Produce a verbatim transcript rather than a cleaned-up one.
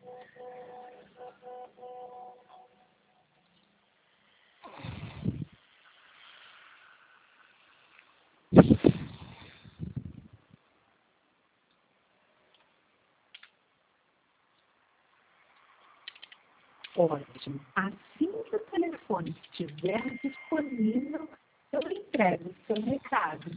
Ótimo. Assim que o telefone estiver disponível, eu entrego o seu recado.